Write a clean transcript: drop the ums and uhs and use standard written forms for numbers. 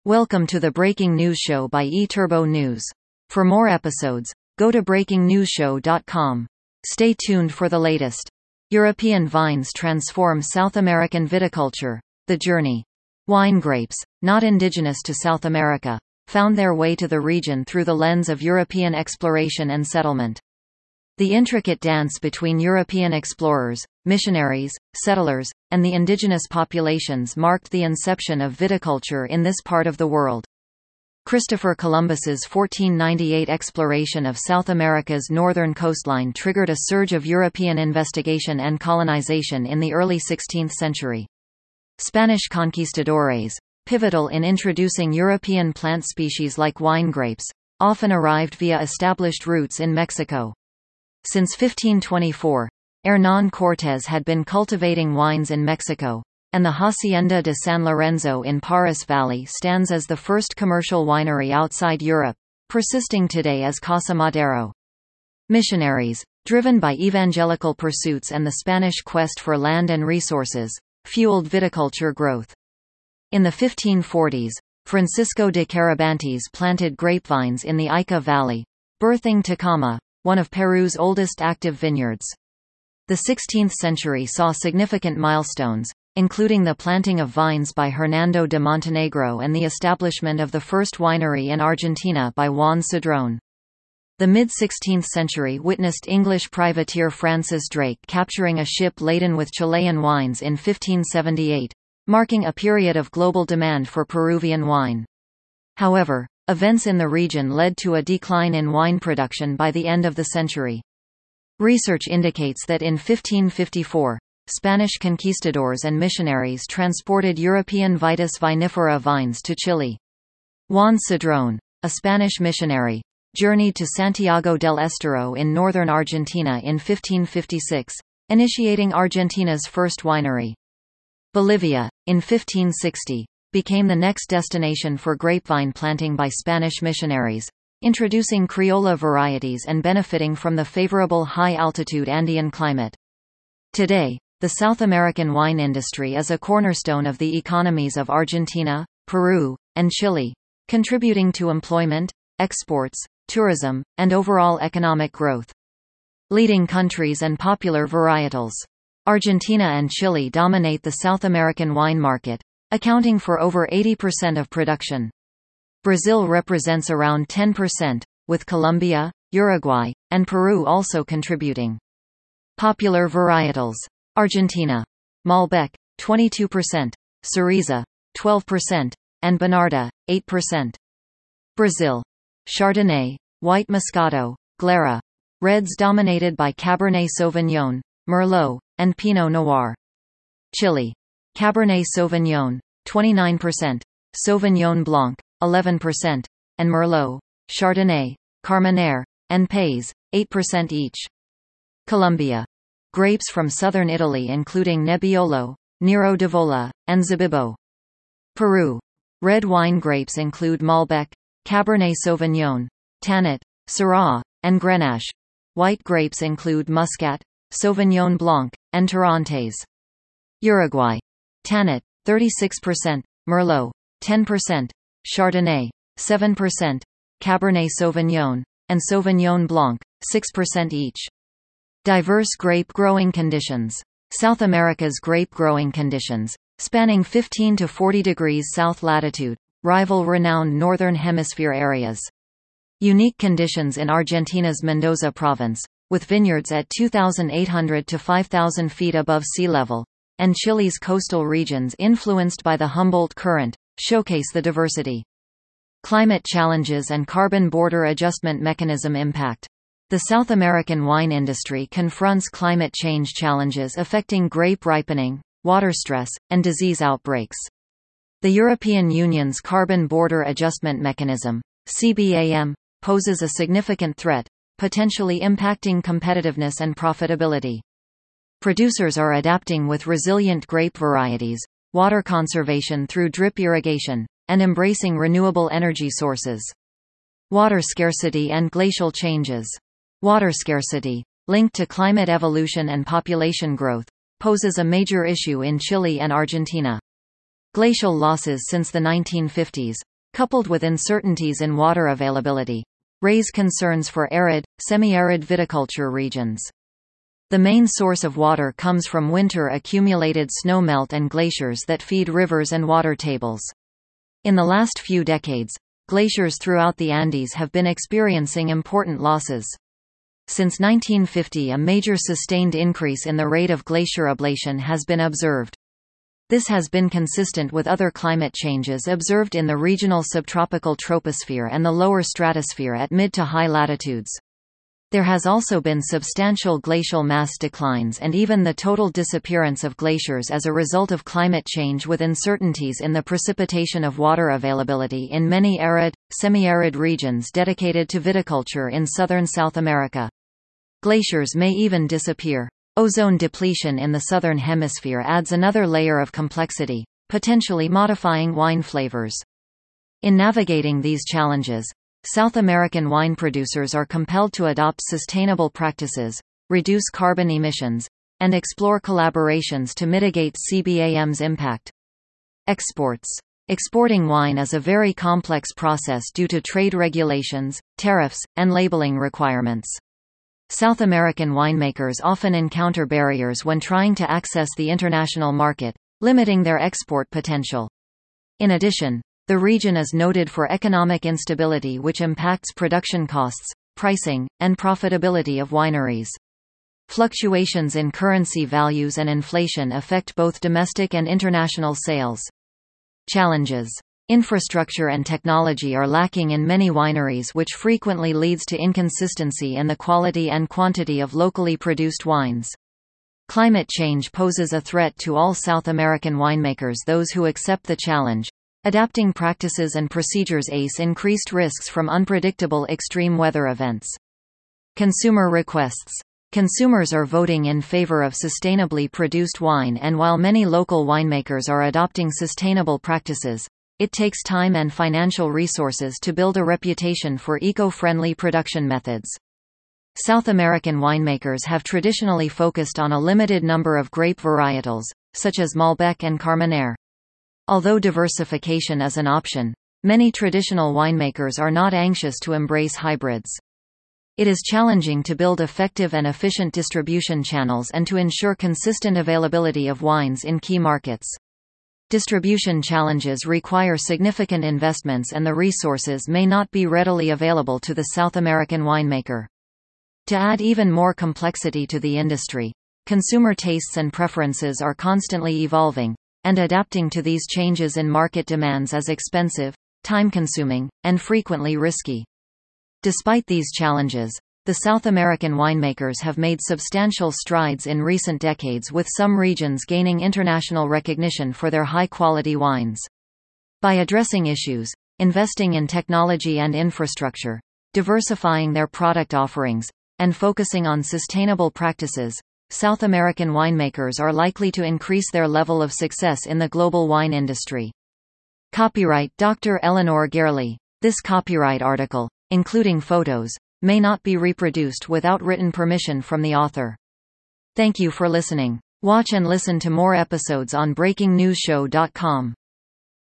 Welcome to the Breaking News Show by eTurbo News. For more episodes, go to breakingnewsshow.com. Stay tuned for the latest. European vines transform South American viticulture. The journey. Wine grapes, not indigenous to South America, found their way to the region through the lens of European exploration and settlement. The intricate dance between European explorers, missionaries, settlers, and the indigenous populations marked the inception of viticulture in this part of the world. Christopher Columbus's 1498 exploration of South America's northern coastline triggered a surge of European investigation and colonization in the early 16th century. Spanish conquistadores, pivotal in introducing European plant species like wine grapes, often arrived via established routes in Mexico. Since 1524, Hernán Cortés had been cultivating wines in Mexico, and the Hacienda de San Lorenzo in Parras Valley stands as the first commercial winery outside Europe, persisting today as Casa Madero. Missionaries, driven by evangelical pursuits and the Spanish quest for land and resources, fueled viticulture growth. In the 1540s, Francisco de Carabantes planted grapevines in the Ica Valley, birthing Tecama, one of Peru's oldest active vineyards. The 16th century saw significant milestones, including the planting of vines by Hernando de Montenegro and the establishment of the first winery in Argentina by Juan Cedrón. The mid-16th century witnessed English privateer Francis Drake capturing a ship laden with Chilean wines in 1578, marking a period of global demand for Peruvian wine. However, events in the region led to a decline in wine production by the end of the century. Research indicates that in 1554, Spanish conquistadors and missionaries transported European Vitis vinifera vines to Chile. Juan Cedrón, a Spanish missionary, journeyed to Santiago del Estero in northern Argentina in 1556, initiating Argentina's first winery. Bolivia, in 1560, became the next destination for grapevine planting by Spanish missionaries, introducing Criolla varieties and benefiting from the favorable high-altitude Andean climate. Today, the South American wine industry is a cornerstone of the economies of Argentina, Peru, and Chile, contributing to employment, exports, tourism, and overall economic growth. Leading countries and popular varietals. Argentina and Chile dominate the South American wine market, accounting for over 80% of production. Brazil represents around 10%, with Colombia, Uruguay, and Peru also contributing. Popular varietals. Argentina. Malbec, 22%, Cereza, 12%, and Bonarda, 8%. Brazil. Chardonnay, White Moscato, Glera. Reds dominated by Cabernet Sauvignon, Merlot, and Pinot Noir. Chile. Cabernet Sauvignon, 29%, Sauvignon Blanc, 11%, and Merlot, Chardonnay, Carmenere, and Pais, 8% each. Colombia. Grapes from southern Italy including Nebbiolo, Nero d'Avola, and Zabibo. Peru. Red wine grapes include Malbec, Cabernet Sauvignon, Tanat, Syrah, and Grenache. White grapes include Muscat, Sauvignon Blanc, and Torrontés. Uruguay. Tanat, 36%, Merlot, 10%, Chardonnay, 7%, Cabernet Sauvignon, and Sauvignon Blanc, 6% each. Diverse grape growing conditions. South America's grape growing conditions, spanning 15 to 40 degrees south latitude, rival renowned northern hemisphere areas. Unique conditions in Argentina's Mendoza province, with vineyards at 2,800 to 5,000 feet above sea level, and Chile's coastal regions influenced by the Humboldt Current, showcase the diversity. Climate challenges and carbon border adjustment mechanism impact. The South American wine industry confronts climate change challenges affecting grape ripening, water stress, and disease outbreaks. The European Union's Carbon Border Adjustment Mechanism, CBAM, poses a significant threat, potentially impacting competitiveness and profitability. Producers are adapting with resilient grape varieties, water conservation through drip irrigation, and embracing renewable energy sources. Water scarcity and glacial changes. Water scarcity, linked to climate evolution and population growth, poses a major issue in Chile and Argentina. Glacial losses since the 1950s, coupled with uncertainties in water availability, raise concerns for arid, semi-arid viticulture regions. The main source of water comes from winter-accumulated snowmelt and glaciers that feed rivers and water tables. In the last few decades, glaciers throughout the Andes have been experiencing important losses. Since 1950, a major sustained increase in the rate of glacier ablation has been observed. This has been consistent with other climate changes observed in the regional subtropical troposphere and the lower stratosphere at mid to high latitudes. There has also been substantial glacial mass declines and even the total disappearance of glaciers as a result of climate change, with uncertainties in the precipitation of water availability in many arid, semi-arid regions dedicated to viticulture in southern South America. Glaciers may even disappear. Ozone depletion in the southern hemisphere adds another layer of complexity, potentially modifying wine flavors. In navigating these challenges, South American wine producers are compelled to adopt sustainable practices, reduce carbon emissions, and explore collaborations to mitigate CBAM's impact. Exports. Exporting wine is a very complex process due to trade regulations, tariffs, and labeling requirements. South American winemakers often encounter barriers when trying to access the international market, limiting their export potential. In addition, the region is noted for economic instability, which impacts production costs, pricing, and profitability of wineries. Fluctuations in currency values and inflation affect both domestic and international sales. Challenges. Infrastructure and technology are lacking in many wineries, which frequently leads to inconsistency in the quality and quantity of locally produced wines. Climate change poses a threat to all South American winemakers, those who accept the challenge. Adapting practices and procedures face increased risks from unpredictable extreme weather events. Consumer requests. Consumers are voting in favor of sustainably produced wine, and while many local winemakers are adopting sustainable practices, it takes time and financial resources to build a reputation for eco-friendly production methods. South American winemakers have traditionally focused on a limited number of grape varietals, such as Malbec and Carmenere. Although diversification is an option, many traditional winemakers are not anxious to embrace hybrids. It is challenging to build effective and efficient distribution channels and to ensure consistent availability of wines in key markets. Distribution challenges require significant investments, and the resources may not be readily available to the South American winemaker. To add even more complexity to the industry, consumer tastes and preferences are constantly evolving, and adapting to these changes in market demands is expensive, time-consuming, and frequently risky. Despite these challenges, the South American winemakers have made substantial strides in recent decades, with some regions gaining international recognition for their high-quality wines. By addressing issues, investing in technology and infrastructure, diversifying their product offerings, and focusing on sustainable practices, South American winemakers are likely to increase their level of success in the global wine industry. Copyright Dr. Eleanor Gerli. This copyright article, including photos, may not be reproduced without written permission from the author. Thank you for listening. Watch and listen to more episodes on BreakingNewsShow.com.